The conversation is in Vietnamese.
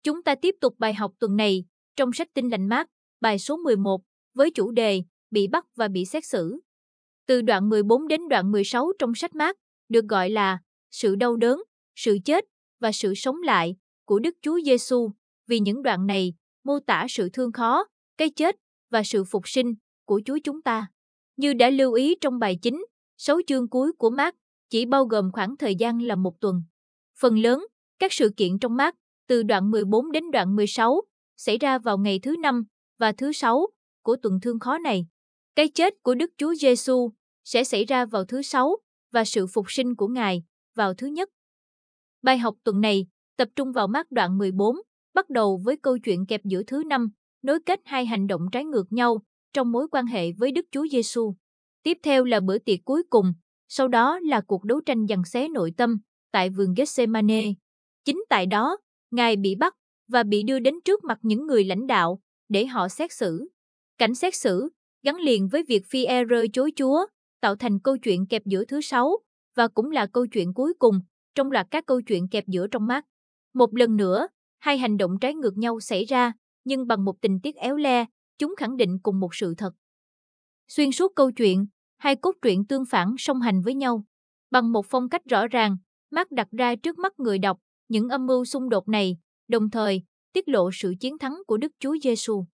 Chúng ta tiếp tục bài học tuần này trong sách Tin lành Mác, bài số 11, với chủ đề bị bắt và bị xét xử. Từ đoạn 14 đến đoạn 16 trong sách Mác được gọi là sự đau đớn, sự chết và sự sống lại của Đức Chúa Giêsu, vì những đoạn này mô tả sự thương khó, cái chết và sự phục sinh của Chúa chúng ta. Như đã lưu ý trong bài chính, 6 chương cuối của Mác chỉ bao gồm khoảng thời gian là một tuần. Phần lớn các sự kiện trong Mác từ đoạn 14 đến đoạn 16 xảy ra vào ngày thứ 5 và thứ 6 của tuần thương khó này. Cái chết của Đức Chúa Giêsu sẽ xảy ra vào thứ 6 và sự phục sinh của Ngài vào thứ nhất. Bài học tuần này tập trung vào Mác đoạn 14, bắt đầu với câu chuyện kẹp giữa thứ 5, nối kết hai hành động trái ngược nhau trong mối quan hệ với Đức Chúa Giêsu. Tiếp theo là bữa tiệc cuối cùng, sau đó là cuộc đấu tranh giằng xé nội tâm tại vườn Gethsemane. Chính tại đó, Ngài bị bắt và bị đưa đến trước mặt những người lãnh đạo để họ xét xử. Cảnh xét xử gắn liền với việc Phi-e-rơ chối Chúa, tạo thành câu chuyện kẹp giữa thứ 6 và cũng là câu chuyện cuối cùng trong loạt các câu chuyện kẹp giữa trong Mác. Một lần nữa, hai hành động trái ngược nhau xảy ra, nhưng bằng một tình tiết éo le, chúng khẳng định cùng một sự thật. Xuyên suốt câu chuyện, hai cốt truyện tương phản song hành với nhau. Bằng một phong cách rõ ràng, Mác đặt ra trước mắt người đọc những âm mưu xung đột này, đồng thời tiết lộ sự chiến thắng của Đức Chúa Giêsu.